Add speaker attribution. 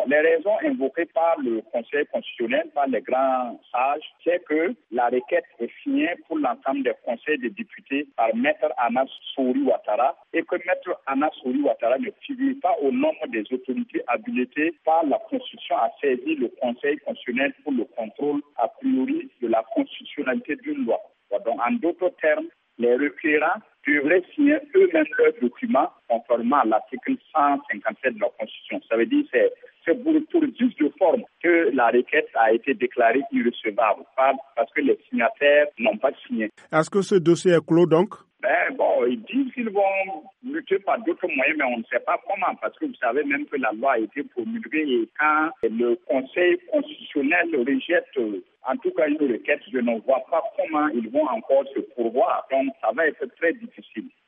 Speaker 1: les raisons invoquées par le Conseil constitutionnel, par les grands sages, c'est que la requête est signée pour l'ensemble des conseils des députés par Maître Anas Sory Ouattara et que Maître Anas Sory Ouattara ne figure pas au nombre des autorités habilitées par la Constitution à saisir le Conseil constitutionnel pour le contrôle a priori de la constitutionnalité d'une loi. Donc, en d'autres termes, les requérants devraient signer eux-mêmes leurs documents conformément à l'article 157 de la Constitution. Ça veut dire que c'est pour juste de forme que la requête a été déclarée irrecevable parce que les signataires n'ont pas signé.
Speaker 2: Est-ce que ce dossier est clos donc?
Speaker 1: Ils disent qu'ils vont lutter par d'autres moyens, mais on ne sait pas comment, parce que vous savez même que la loi a été promulguée et quand le Conseil constitutionnel rejette en tout cas une requête, je ne vois pas comment ils vont encore se pourvoir. Donc ça va être très difficile.